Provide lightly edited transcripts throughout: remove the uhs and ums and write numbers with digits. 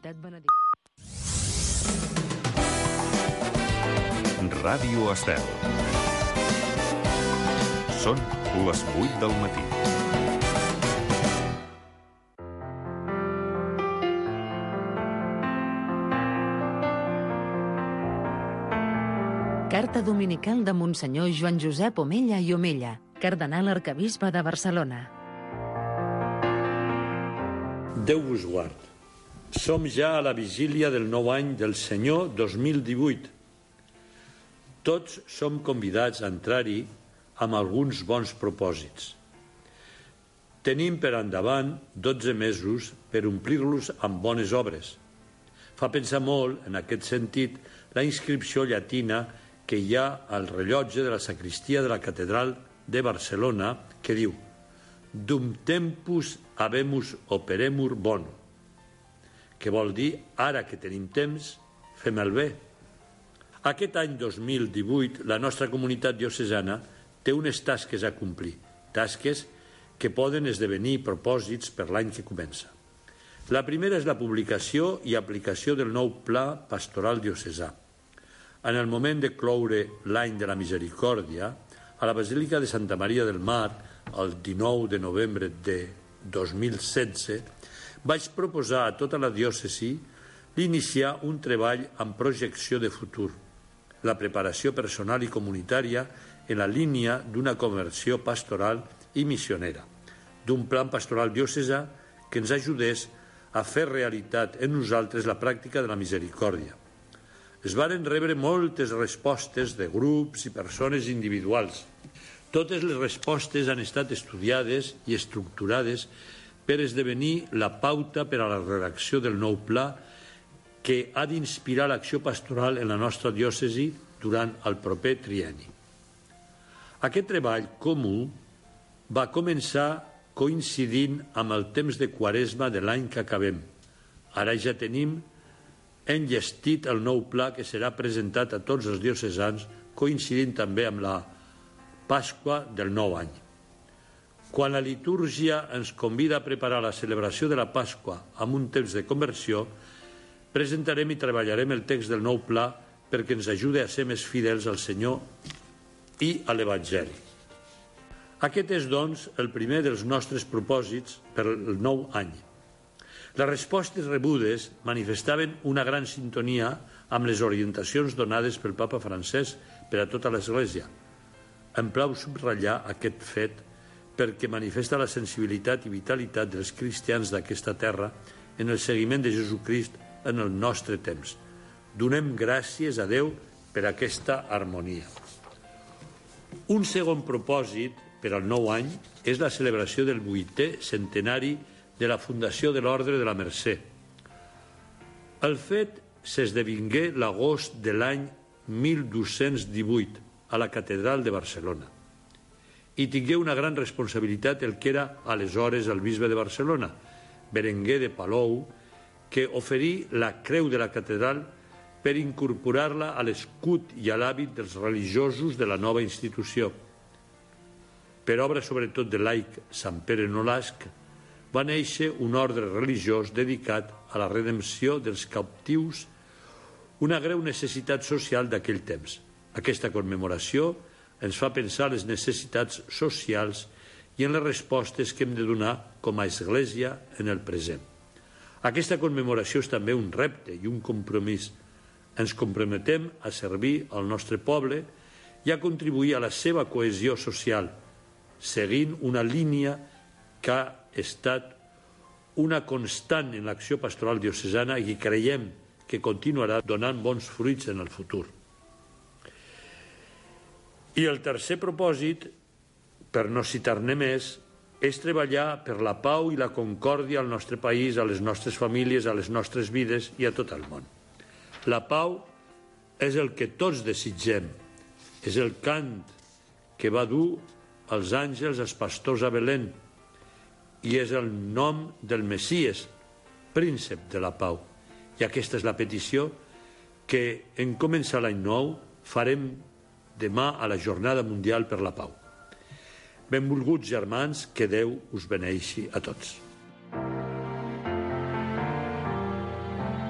Trinitat Benedict. Ràdio Estel. Són les 8 del matí. Carta dominical de Monsenyor Joan Josep Omella i Omella, cardenal arquebisbe de Barcelona. Déu vos guard. Som ja a la vigília del nou any del Senyor 2018. Tots som convidats a entrar-hi amb alguns bons propòsits. Tenim per endavant 12 mesos per omplir-los amb bones obres. Fa pensar molt, en aquest sentit, la inscripció llatina que hi ha al rellotge de la sacristia de la catedral de Barcelona que diu «Dum tempus habemus operemur bono», que vol dir «ara que tenim temps, fem el bé». Aquest any 2018 la nostra comunitat diocesana té unes tasques a complir, tasques que poden esdevenir propòsits per l'any que comença. La primera és la publicació i aplicació del nou Pla Pastoral Diocesà. En el moment de cloure l'any de la Misericòrdia, a la Basílica de Santa Maria del Mar, el 19 de novembre de 2016, vaig proposar a tota la diòcesi d'iniciar un treball amb projecció de futur, la preparació personal i comunitària en la línia d'una conversió pastoral i missionera, d'un plan pastoral diocesà que ens ajudés a fer realitat en nosaltres la pràctica de la misericòrdia. Es varen rebre moltes respostes de grups i persones individuals. Totes les respostes han estat estudiades i estructurades per esdevenir la pauta per a la redacció del nou pla que ha d'inspirar l'acció pastoral en la nostra diòcesi durant el proper trienni. Aquest treball comú va començar coincidint amb el temps de Quaresma de l'any que acabem. Ara ja tenim enllestit el nou pla que serà presentat a tots els diocesans, coincidint també amb la Pasqua del nou any. Quan la litúrgia ens convida a preparar la celebració de la Pasqua amb un temps de conversió, presentarem i treballarem el text del nou pla perquè ens ajude a ser més fidels al Senyor i a l'Evangeli. Aquest és, doncs, el primer dels nostres propòsits per el nou any. Les respostes rebudes manifestaven una gran sintonia amb les orientacions donades pel papa Francesc per a tota l'Església. Em plau subratllar aquest fet perquè manifesta la sensibilitat i vitalitat dels cristians d'aquesta terra en el seguiment de Jesucrist en el nostre temps. Donem gràcies a Déu per aquesta harmonia. Un segon propòsit per al nou any és la celebració del 8è centenari de la Fundació de l'Ordre de la Mercè. El fet s'esdevingué l'agost de l'any 1218 a la Catedral de Barcelona i tingué una gran responsabilitat el que era aleshores el bisbe de Barcelona, Berenguer de Palou, que oferí la creu de la catedral per incorporar-la a l'escut i a l'hàbit dels religiosos de la nova institució. Per obra sobretot de laic Sant Pere Nolasc, va néixer un ordre religiós dedicat a la redempció dels captius, una greu necessitat social d'aquell temps. Aquesta commemoració ens fa pensar les necessitats socials i en les respostes que hem de donar com a Església en el present. Aquesta commemoració és també un repte i un compromís. Ens comprometem a servir al nostre poble i a contribuir a la seva cohesió social, seguint una línia que ha estat una constant en l'acció pastoral diocesana i creiem que continuarà donant bons fruits en el futur. I el tercer propòsit, per no citar-ne més, és treballar per la pau i la concòrdia al nostre país, a les nostres famílies, a les nostres vides i a tot el món. La pau és el que tots desitgem, és el cant que va dur els àngels als pastors a Belén i és el nom del Messies, príncep de la pau. I aquesta és la petició que en començar l'any nou farem demà a la Jornada Mundial per la Pau. Benvolguts germans, que Déu us beneixi a tots.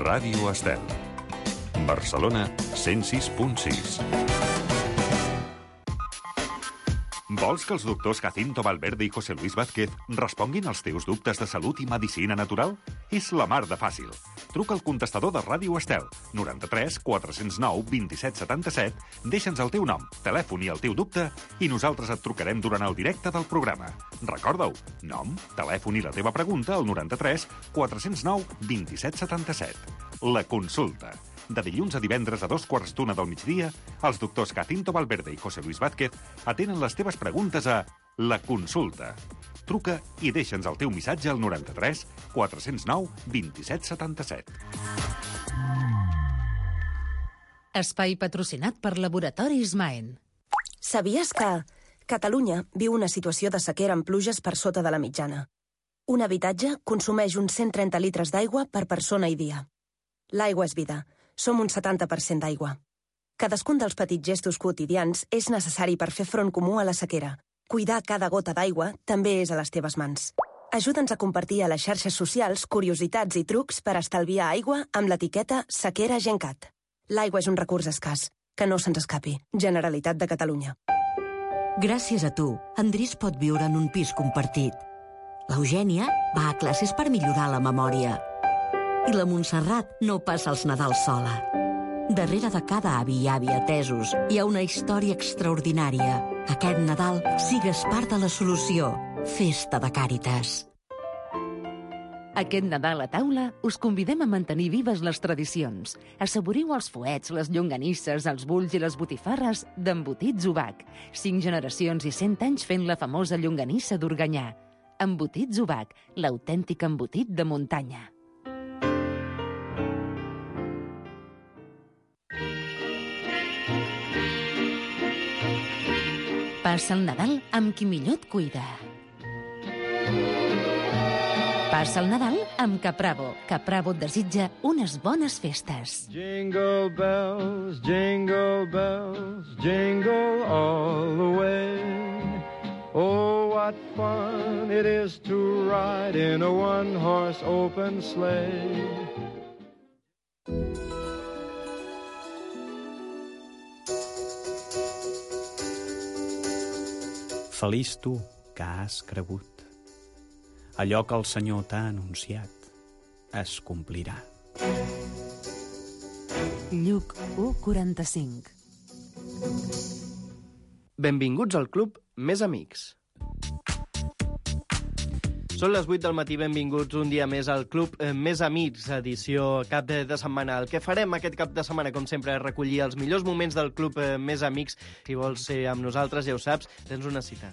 Ràdio Estel. Barcelona 106.6. Vols que els doctors Jacinto Valverde i José Luis Vázquez responguin als teus dubtes de salut i medicina natural? És la mar de fàcil. Truca al contestador de Ràdio Estel, 93 409 27 77, deixa'ns el teu nom, telèfon i el teu dubte i nosaltres et trucarem durant el directe del programa. Recorda-ho, nom, telèfon i la teva pregunta al 93 409 27 77. La consulta. De dilluns a divendres a 2:15 del migdia, els doctors Jacinto Valverde i José Luis Vázquez atenen les teves preguntes a La Consulta. Truca i deixa'ns el teu missatge al 93 409 27 77. Espai patrocinat per Laboratoris Maen. Sabies que Catalunya viu una situació de sequera amb pluges per sota de la mitjana? Un habitatge consumeix uns 130 litres d'aigua per persona i dia. L'aigua és vida. Som un 70% d'aigua. Cadascun dels petits gestos quotidians és necessari per fer front comú a la sequera. Cuidar cada gota d'aigua també és a les teves mans. Ajuda'ns a compartir a les xarxes socials curiositats i trucs per estalviar aigua amb l'etiqueta Sequera Gencat. L'aigua és un recurs escàs. Que no se'ns escapi. Generalitat de Catalunya. Gràcies a tu, Andrés pot viure en un pis compartit. L'Eugènia va a classes per millorar la memòria. I la Montserrat no passa els Nadals sola. Darrere de cada avi i àvia atesos hi ha una història extraordinària. Aquest Nadal sigues part de la solució. Festa de Càritas. Aquest Nadal a taula us convidem a mantenir vives les tradicions. Assaboriu els fuets, les llonganisses, els bulls i les botifarres d'Embotits Ubac. 5 generacions i 100 anys fent la famosa llonganissa d'Organyà. Embotits Ubac, l'autèntic embotit de muntanya. Passa el Nadal amb qui millor et cuida. Passa el Nadal amb Capravo. Capravo et desitja unes bones festes. Jingle bells, jingle all the way. Oh, what fun it is to ride in a one-horse open sleigh. Feliç tu, que has cregut. Allò que el Senyor t'ha anunciat es complirà. Lluc 1:45. Benvinguts al Club Més Amics. Són les 8 del matí, benvinguts un dia més al Club Més Amics, edició cap de setmana. El que farem aquest cap de setmana, com sempre, és recollir els millors moments del Club Més Amics. Si vols ser amb nosaltres, ja ho saps, tens una cita.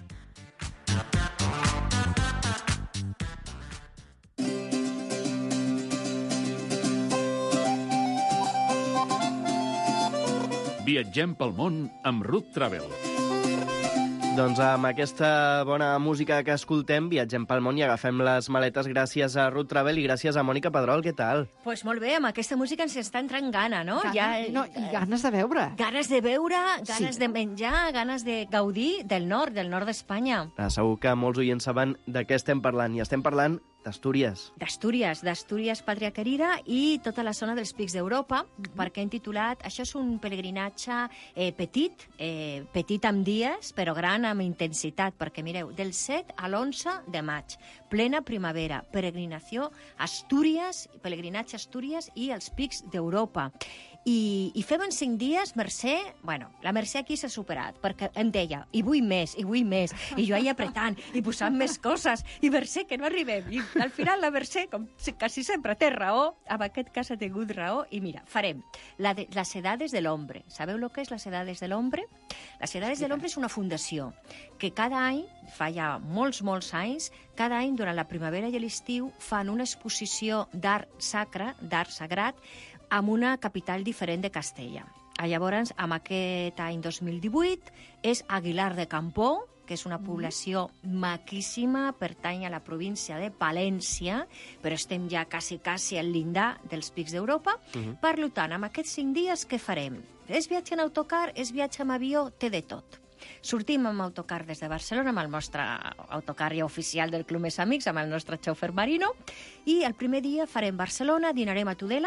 Viatgem pel món amb Ruth Travel. Doncs amb aquesta bona música que escoltem, viatgem pel món i agafem les maletes gràcies a Ruth Travel i gràcies a Mònica Pedrol. Què tal? Pues molt bé, amb aquesta música ens està entrant gana, no? I ganes de veure. Ganes de veure, ganes de menjar, ganes de gaudir del nord d'Espanya. Segur que molts oients saben de què estem parlant, i estem parlant d'Astúries. D'Astúries, pàtria querida, i tota la zona dels Pics d'Europa, perquè hem titulat, això és un pelegrinatge petit amb dies, però gran amb intensitat, perquè mireu, del 7 a l'11 de maig, plena primavera, peregrinatge Astúries i els Pics d'Europa. I fem en 5 dies, Mercè, la Mercè aquí s'ha superat, perquè em deia, i vull més, i jo ahí apretant, i posant més coses, i Mercè, que no arribem. I al final la Mercè, com quasi sempre, té raó, en aquest cas ha tingut raó, i mira, farem les Edades de l'Hombre. Sabeu el que és les Edades de l'Hombre? Les Edades de l'Hombre és una fundació que cada any, fa ja molts anys, cada any, durant la primavera i l'estiu, fan una exposició d'art sacre, d'art sagrat, amb una capital diferent de Castella. Llavors, amb aquest any 2018, és Aguilar de Campoo, que és una població maquíssima, pertany a la província de Palència, però estem ja quasi al llindar dels Pics d'Europa. Per tant, amb aquests 5 dies, què farem? És viatge en autocar, és viatge amb avió, té de tot. Sortim amb autocar des de Barcelona, amb el nostre autocar ja oficial del Club Més Amics, amb el nostre xòfer Marino, i el primer dia farem Barcelona, dinarem a Tudela,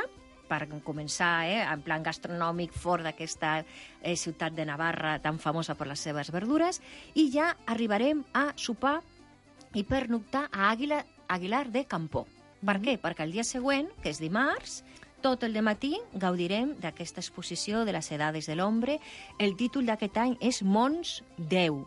per començar, en plan gastronòmic, fort d'aquesta ciutat de Navarra tan famosa per les seves verdures, i ja arribarem a sopar i pernoctar a Aguilar de Campó. Per què? Perquè el dia següent, que és dimarts, tot el dematí gaudirem d'aquesta exposició de les edades de l'hombre. El títol d'aquest any és Mons Dei,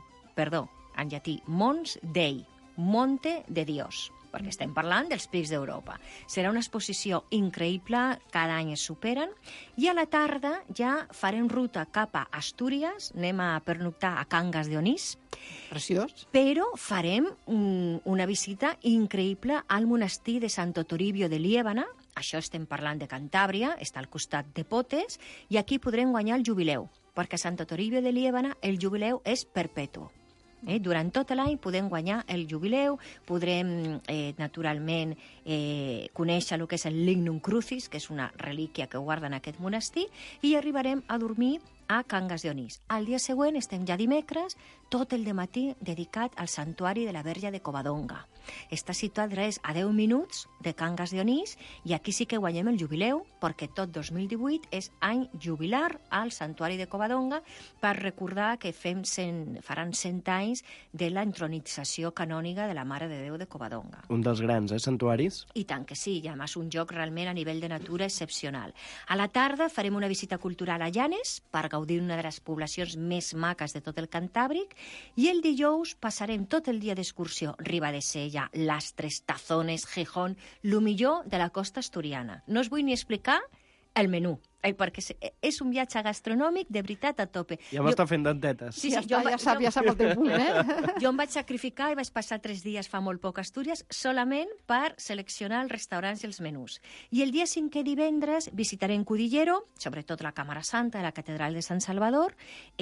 en llatí, Mons Dei, Monte de Dios, perquè estem parlant dels pics d'Europa. Serà una exposició increïble, cada any es superen, i a la tarda ja farem ruta cap a Astúries, anem a pernoctar a Cangas de Onís. Preciós. Però farem una visita increïble al monestir de Santo Toribio de Liébana. Això estem parlant de Cantàbria, està al costat de Potes, i aquí podrem guanyar el jubileu, perquè a Santo Toribio de Liébana el jubileu és perpetu. Durant tot l'any podem guanyar el jubileu, podrem, naturalment, conèixer el que és el Lignum Crucis, que és una relíquia que guarda en aquest monestir, i arribarem a dormir a Cangas de Onís. Al dia següent, estem ja dimecres, tot el dematí dedicat al santuari de la Verge de Covadonga. Està situat res a 10 minuts de Cangas de Onís, i aquí sí que guanyem el jubileu, perquè tot 2018 és any jubilar al santuari de Covadonga, per recordar que faran 100 anys de la entronització canòniga de la Mare de Déu de Covadonga. Un dels grans, santuaris? I tant que sí, i a més un lloc realment a nivell de natura excepcional. A la tarda farem una visita cultural a Llanes, per gaudir d'una de les poblacions més maques de tot el Cantàbric, i el dijous passarem tot el dia d'excursió Ribadesella, Lastres, Tazones, Gijón, lo millor de la costa asturiana. No us vull ni explicar el menú, perquè és un viatge gastronòmic de veritat a tope. Ja m'està fent dentetes. Sí, ja sap el teu punt, Jo em vaig sacrificar i vaig passar 3 dies fa molt poc a Astúries solament per seleccionar els restaurants i els menús. I el dia 5è divendres visitarem Cudillero, sobretot la Càmera Santa de la Catedral de Sant Salvador,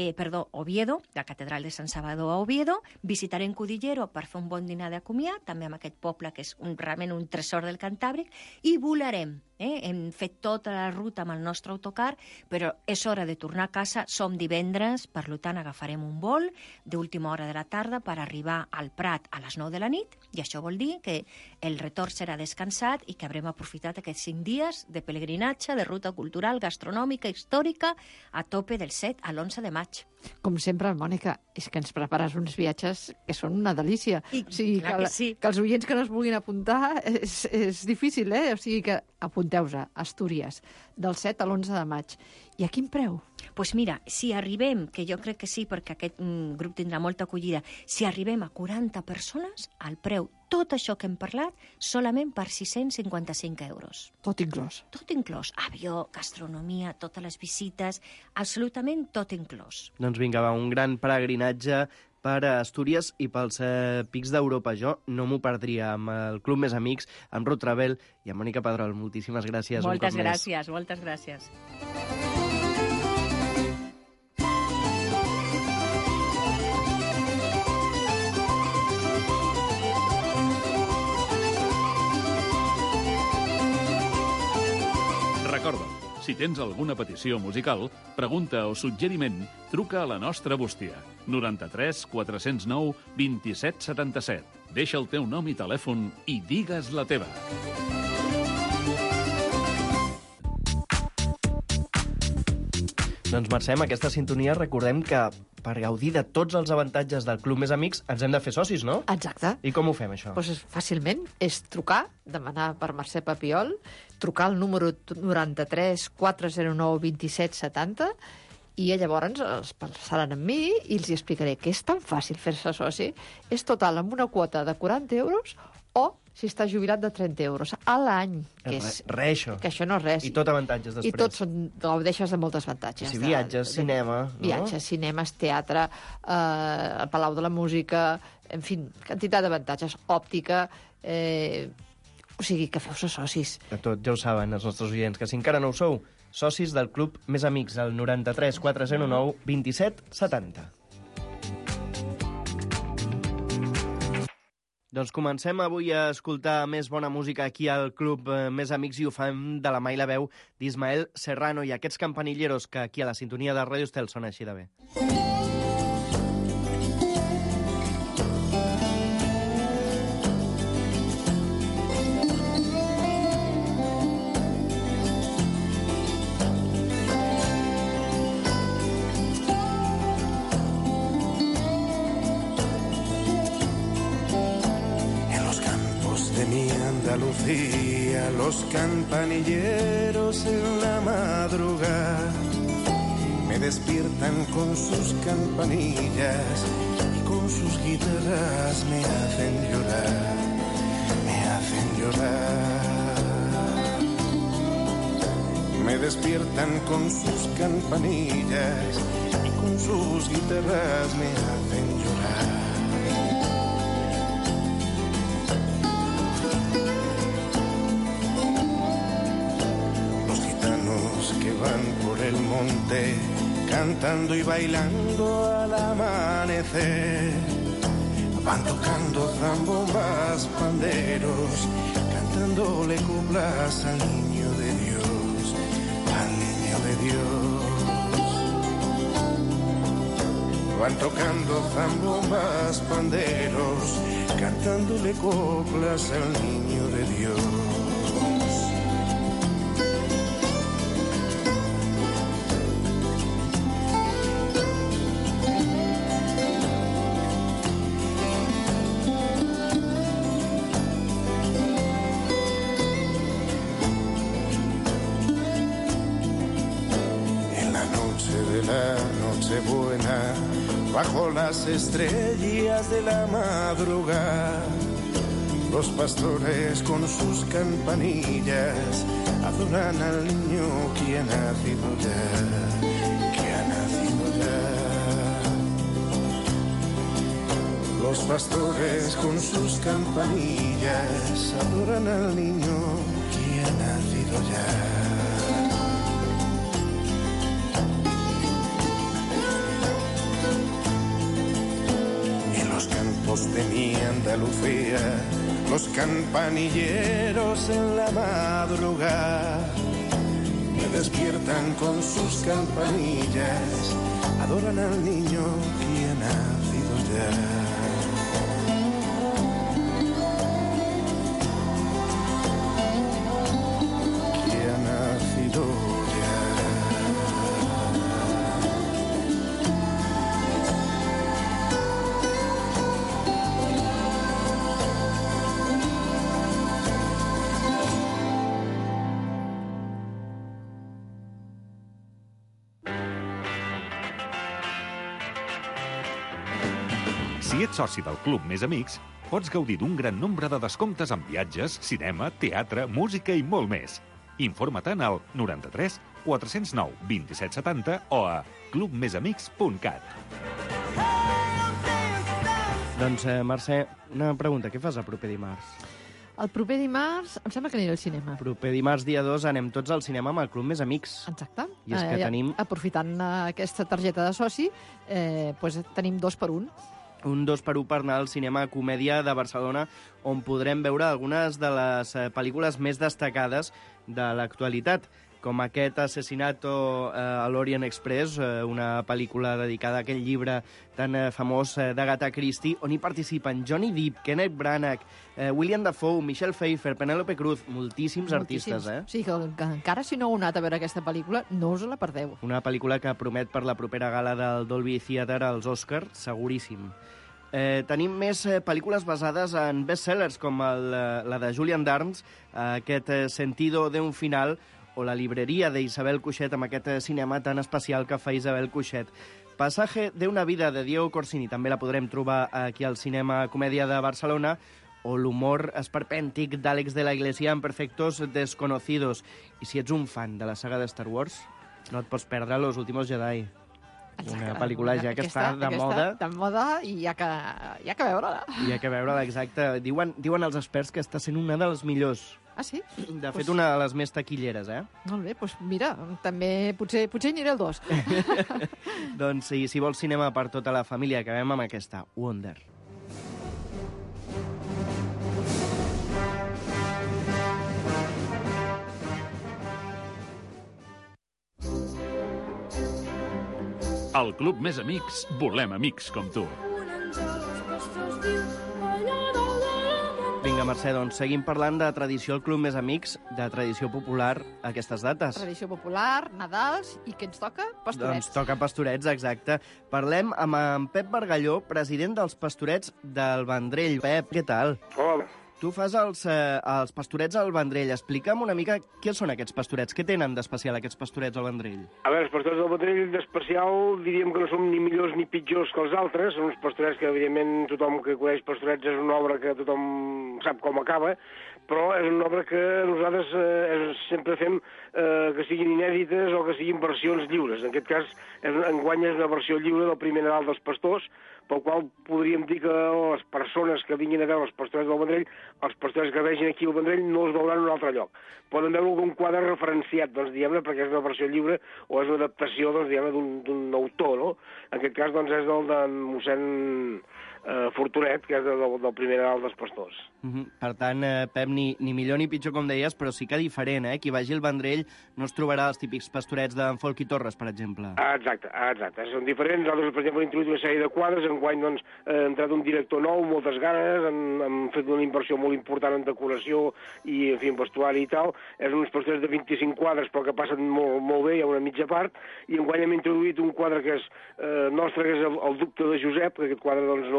Oviedo, la Catedral de Sant Salvador a Oviedo, visitarem Cudillero per fer un bon dinar de comiat, també amb aquest poble que és realment un tresor del Cantàbric, i volarem. Hem fet tota la ruta amb el nostre autocar, però és hora de tornar a casa. Som divendres, per tant agafarem un vol d'última hora de la tarda per arribar al Prat a les 9 de la nit, i això vol dir que el retorn serà descansat i que haurem aprofitat aquests 5 dies de pelegrinatge, de ruta cultural, gastronòmica, històrica, a tope del 7 a l'11 de maig. Com sempre, Mònica, és que ens prepares uns viatges que són una delícia. I, o sigui, que els oients que no es vulguin apuntar és difícil, O sigui que apunteu-vos a Astúries, del 7 a l'11 de maig. I a quin preu? Doncs mira, si arribem, que jo crec que sí, perquè aquest grup tindrà molta acollida, si arribem a 40 persones, el preu, tot això que hem parlat, solament per 655 euros. Tot inclòs. Tot inclòs. Avió, gastronomia, totes les visites, absolutament tot inclòs. Doncs vinga, va, un gran peregrinatge per a Astúries i pels pics d'Europa. Jo no m'ho perdria, amb el Club Més Amics, amb Ruth Travel i amb Mònica Pedrol. Moltíssimes gràcies. Moltes gràcies, moltes gràcies. Recorda, si tens alguna petició musical, pregunta o suggeriment, truca a la nostra bústia. 93 409 27 77. Deixa el teu nom i telèfon i digues la teva. Doncs, Mercè, amb aquesta sintonia recordem que per gaudir de tots els avantatges del Club Més Amics ens hem de fer socis, no? Exacte. I com ho fem, això? Doncs fàcilment. És trucar, demanar per Mercè Papiol, trucar al número 93 409 27 70, i llavors els passaran amb mi i els explicaré que és tan fàcil fer-se soci. És total amb una quota de 40 euros o si està jubilat de 30 euros a l'any. Això. Que això no és res. I tot avantatges després. I tots gaudeixes de molts avantatges. Si viatges, cinema... Viatges, cinemes, teatre, el Palau de la Música, en fi, quantitat d'avantatges, òptica... O sigui, que feu-se socis. De tot, ja ho saben els nostres oients, que si encara no ho sou, socis del Club Més Amics, al 93 409 27 70. Doncs comencem avui a escoltar més bona música aquí al Club Més Amics, i ho fem de la mà i la veu d'Ismael Serrano i aquests campanilleros que aquí a la sintonia de Ràdio Estel sona així de bé. mi Andalucía, los campanilleros en la madrugada me despiertan con sus campanillas y con sus guitarras me hacen llorar, me hacen llorar. Me despiertan con sus campanillas y con sus guitarras me hacen llorar. Que van por el monte cantando y bailando al amanecer, van tocando zambombas, panderos, cantándole coplas al niño de Dios, al niño de Dios. Van tocando zambombas, panderos, cantándole coplas al niño de Dios. Buena, bajo las estrellas de la madrugada, los pastores con sus campanillas adoran al niño que ha nacido ya, que ha nacido ya. Los pastores con sus campanillas adoran al niño que ha nacido ya. De mi Andalucía, los campanilleros en la madrugada me despiertan con sus campanillas, adoran al niño que ha nacido ya. Que ha nacido ya. Si ets soci del Club Més Amics, pots gaudir d'un gran nombre de descomptes en viatges, cinema, teatre, música i molt més. Informa-te'n al 93 409 2770 o a clubmesamics.cat. Doncs, Mercè, una pregunta. Què fas el proper dimarts? El proper dimarts em sembla que aniré al cinema. El proper dimarts, dia 2, anem tots al cinema amb el Club Més Amics. Exacte. I és que tenim... Aprofitant aquesta targeta de soci, tenim 2 per 1. Un 2 per 1 per anar al cinema Comèdia de Barcelona, on podrem veure algunes de les pel·lícules més destacades de l'actualitat, com aquest Asesinato a l'Orient Express, una pel·lícula dedicada a aquell llibre tan famós d'Agatha Christie, on hi participen Johnny Depp, Kenneth Branagh, William Dafoe, Michelle Pfeiffer, Penélope Cruz, moltíssims artistes, eh? Sí, que encara si no heu anat a veure aquesta pel·lícula, no us la perdeu. Una pel·lícula que promet per la propera gala del Dolby Theatre als Oscars, seguríssim. Tenim més pel·lícules basades en bestsellers, com la de Julian Darnes, aquest Sentido de un final, o La libreria d'Isabel Cuixet, amb aquest cinema tan especial que fa Isabel Cuixet. Pasaje de una vida de Diego Corsini, també la podrem trobar aquí al cinema Comèdia de Barcelona, o l'humor esperpèntic d'Àlex de la Iglesia en Perfectos Desconocidos. I si ets un fan de la saga de Star Wars, no et pots perdre Los Últimos Jedi. Una pel·lícula ja que està de moda. De moda i hi ha que veure-la. Hi ha que veure-la, exacte. Diuen els experts que està sent una de les millors. Ah, sí? De fet, una de les més taquilleres, eh? Molt bé, doncs mira, també potser aniré al 2. Doncs si vols cinema per tota la família, acabem amb aquesta, Wonder. Al Club Més Amics volem amics com tu. Vinga, Mercè, doncs seguim parlant de tradició al Club Més Amics, de tradició popular aquestes dates. Tradició popular, Nadals, i què ens toca? Pastorets. Doncs toca Pastorets, exacte. Parlem amb en Pep Bargalló, president dels Pastorets del Vendrell. Pep, què tal? Hola. Tu fas els pastorets al Vendrell. Explica'm una mica què són aquests pastorets. Què tenen d'especial aquests pastorets al Vendrell? A veure, els pastorets del Vendrell d'especial diríem que no són ni millors ni pitjors que els altres. Són uns pastorets que, evidentment, tothom que coneix pastorets és una obra que tothom sap com acaba, però és una obra que nosaltres sempre fem que siguin inèdites o que siguin versions lliures. En aquest cas, enguany és una versió lliure del primer Nadal dels Pastors, pel qual podríem dir que les persones que vinguin a veure els pastorets del Vendrell, els pastorets que vegin aquí al Vendrell no els veuran en un altre lloc. Poden veure algun quadre referenciat, doncs, diguem-ne, perquè és una versió lliure o és una adaptació, doncs, diguem-ne, d'un autor, no? En aquest cas, doncs, és el de mossèn Fortunet, que és del primer Nadal dels Pastors. Per tant, Pep, ni millor ni pitjor, com deies, però sí que diferent, eh? Qui vagi al Vendrell no es trobarà els típics pastorets d'en Folch i Torres, per exemple. Exacte. Són diferents. Nosaltres, per exemple, hem introduït una sèrie de quadres. Enguany, doncs, ha entrat un director nou, moltes ganes, hem fet una inversió molt important en decoració i, en fi, en vestuari i tal. És uns pastorets de 25 quadres, però que passen molt bé, hi ha una mitja part, i enguany hem introduït un quadre que és nostre, que és el dubte de Josep, que aquest quadre, doncs,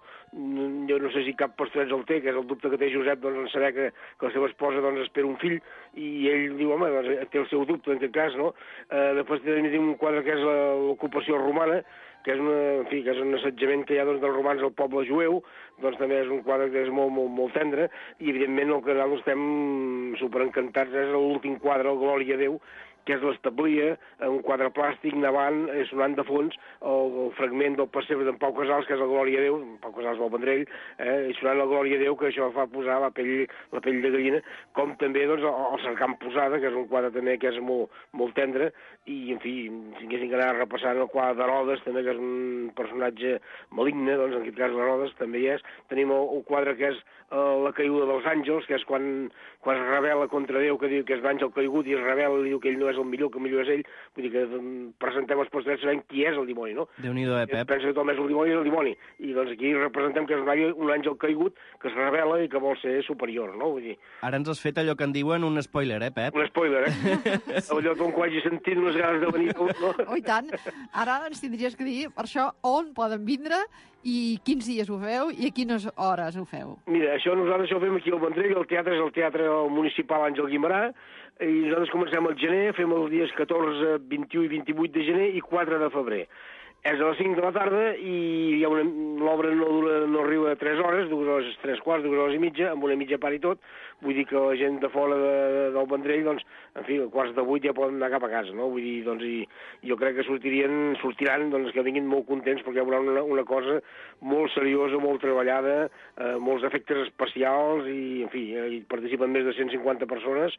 jo no sé si cap pastoret el té, que és el dubte que té Josep, doncs, en saber que la seva esposa, doncs, espera un fill, i ell diu, home, doncs, té el seu dubte, en aquest cas, no? Després tenim un quadre que és l'ocupació romana, que és un assetjament que hi ha, doncs, dels romans al poble jueu, doncs també és un quadre que és molt tendre, i evidentment el que nosaltres estem superencantats és l'últim quadre, el Glòria a Déu, que és l'establia, un quadre plàstic, nevant, sonant de fons, el fragment del pessebre d'en Pau Casals, que és el Glòria a Déu, Pau Casals del Vendrell, i sonant la Glòria a Déu, que això fa posar la pell de gallina, com també, doncs, el Cercant Posada, que és un quadre també que és molt tendre, i, en fi, si haguéssim d'anar repassant el quadre d'Herodes, també, que és un personatge maligne, doncs, en aquest cas l'Herodes també hi és. Tenim el quadre que és la caiguda dels àngels, que és quan es rebel·la contra Déu, que diu que és l'àngel caigut, i es rebel·la i diu que ell no és el millor, que el millor és ell. Vull dir que presentem els pastorets sabent qui és el dimoni, no? Déu-n'hi-do, Pep? Pensa que tothom és el dimoni, i doncs aquí representem que és un àngel caigut, que es rebel·la i que vol ser superior, no? Vull dir... Ara ens has fet allò que en diuen un spoiler, Pep? Un spoiler, Allò com quan hagi sentit unes ganes de venir tot, no? Oh, i tant. Ara ens tindries que dir, per això, on poden vindre i quins dies ho feu i a quines hores ho feu. Mira, nosaltres ho fem aquí al Vendrell, el teatre és el Teatre Municipal Àngel Guimerà, i nosaltres comencem al gener, fem els dies 14, 21 i 28 de gener i 4 de febrer. És a les 5 de la tarda i l'obra no arriba a 3 hores, 2 hores, 3 quarts, 2 hores i mitja, amb una mitja part i tot. Vull dir que la gent de fora del Vendrell, doncs, en fi, a quarts de 8 ja poden anar cap a casa, no? Vull dir, doncs, i jo crec que sortiran, doncs, que vinguin molt contents perquè hi haurà una cosa molt seriosa, molt treballada, molts efectes especials i, en fi, hi participen més de 150 persones.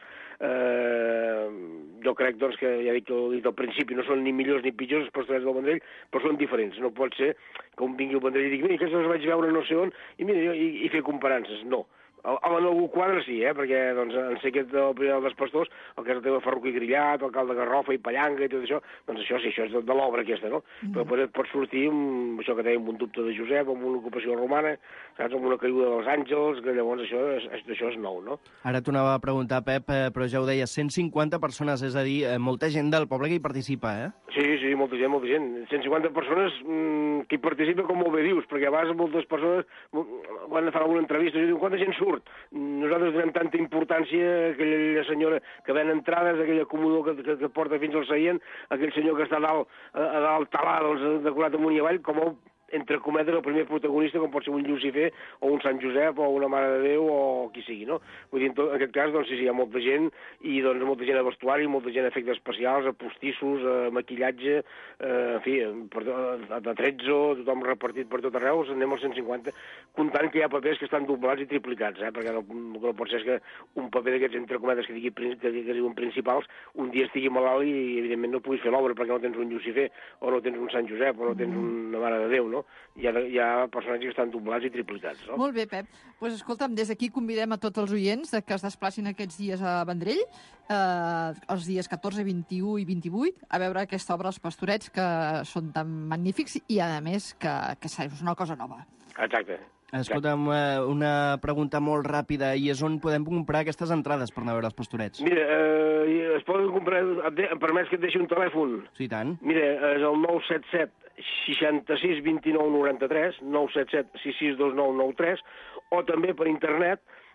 Jo crec, doncs, que ja dic al principi, no són ni millors ni pitjors els pastorets del Vendrell, però són diferents. No pot ser que un vingui al Vendrell i digui, mira, aquests els vaig veure no sé on, i mira, i fer comparances. No. En algun quadre sí, perquè doncs, en sé aquest del primer dels Pastors, el que és el tema Ferruc i Grillat, el cal de Garrofa i Pallanga i tot això, doncs això sí, això és de l'obra aquesta, no? Però després et pot sortir amb això que dèiem, un dubte de Josep, amb una ocupació romana, saps, amb una caiguda dels àngels, que llavors això és nou, no? Ara t'ho anava a preguntar, Pep, però ja ho deies, 150 persones, és a dir, molta gent del poble que hi participa, eh? Sí, molta gent. 150 persones que hi participa, com molt bé dius, perquè a vegades moltes persones, quan fan alguna entrevista, diuen, quanta gent surt? Nosaltres donem tanta importància a aquella senyora que ven entrades, aquell acomodador que porta fins al seient, aquell senyor que està a dalt talà, doncs, decorat amunt i avall, com entre cometes, el primer protagonista, com pot ser un Llucifer, o un Sant Josep, o una Mare de Déu, o qui sigui, no? Vull dir, en aquest cas, doncs, sí, hi ha molta gent, i doncs molta gent a vestuari, molta gent a efectes especials, a postissos, a maquillatge, en fi, a trezzo, tothom repartit per tot arreu, anem als 150, comptant que hi ha papers que estan doblats i triplicats, perquè no pot ser que un paper d'aquests, entre cometes, que diuen principals, un dia estigui malalt i, evidentment, no puguis fer l'obra perquè no tens un Llucifer, o no tens un Sant Josep, o no tens una Mare de Déu, no? Hi ha personatges que estan doblats i triplicats, no? Molt bé, Pep. Doncs escolta'm, des d'aquí convidem a tots els oients que es desplacin aquests dies a Vendrell, els dies 14, 21 i 28, a veure aquesta obra, Els Pastorets, que són tan magnífics i, a més, que és una cosa nova. Exacte. Escolta'm, una pregunta molt ràpida, i és on podem comprar aquestes entrades per anar a veure els Pastorets? Mira, es poden comprar, em permets que et deixi un telèfon? Sí, tant. Mira, és el 977 66 29 93, 977 66 29 93, o també per internet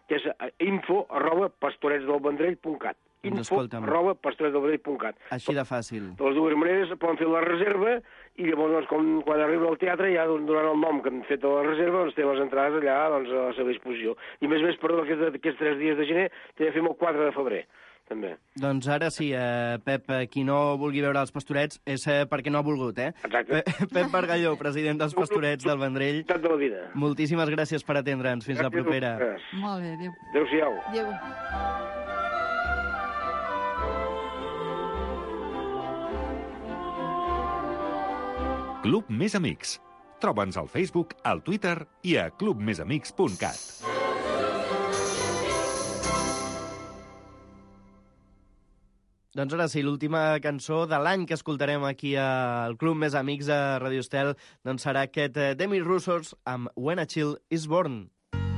que és info@pastoretsdelvendrell.cat. info@pastoretsdelvendrell.cat. Així de fàcil. De les dues maneres poden fer la reserva i llavors, quan arriben al teatre, ja donant el nom que han fet a la reserva, té les entrades allà a la seva disposició. I a més, aquests 3 dies de gener també fem el 4 de febrer. També. Doncs ara sí, Pep, qui no vulgui veure els Pastorets és perquè no ha volgut, eh? Exacte. Pep Bargalló, president dels Pastorets del Vendrell. De la vida. Moltíssimes gràcies per atendre'ns. Fins la propera. Molt bé, adéu. Adéu-siau. Adéu. Club Més Amics. Troba'ns al Facebook, al Twitter i a clubmesamics.cat. Doncs ara sí, l'última cançó de l'any que escoltarem aquí al Club Més Amics de Radio Estel doncs serà aquest Demi Russos amb When a Child is Born.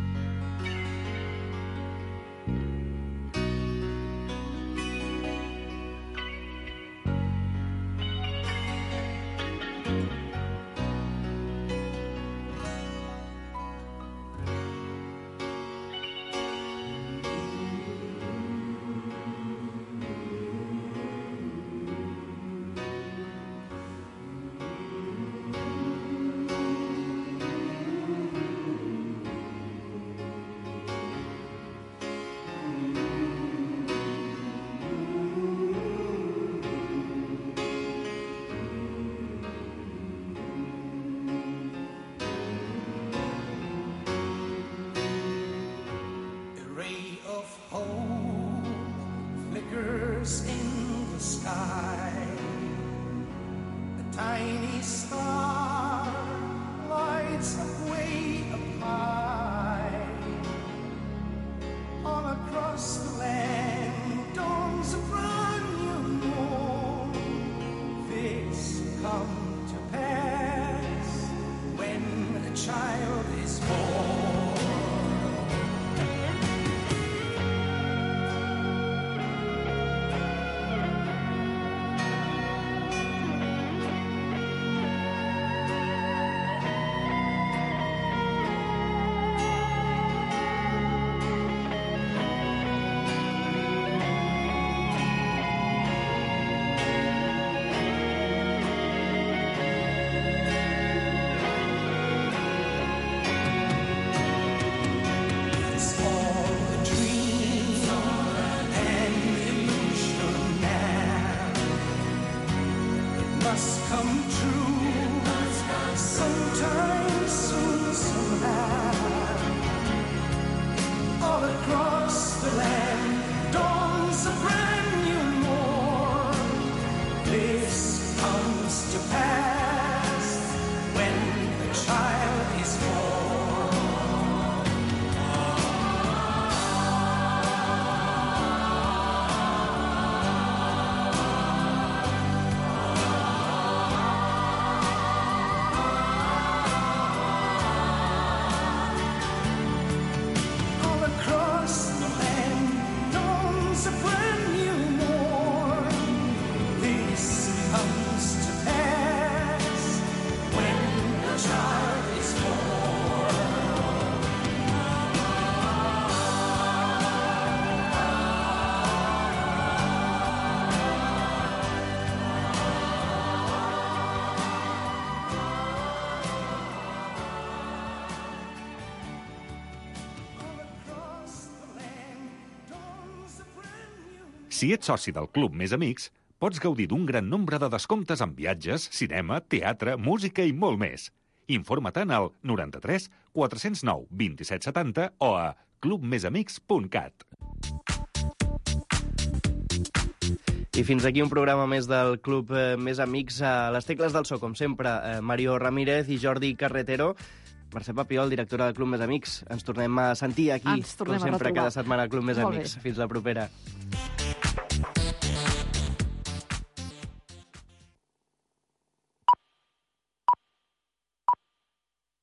Si ets soci del Club Més Amics, pots gaudir d'un gran nombre de descomptes en viatges, cinema, teatre, música i molt més. Informa-te'n al 93 409 2770 o a clubmesamics.cat. I fins aquí un programa més del Club Més Amics a les tecles del so, com sempre, Mario Ramírez i Jordi Carretero. Mercè Papiol, directora del Club Més Amics. Ens tornem a sentir aquí, com sempre, cada setmana al Club Més Amics. Fins la propera.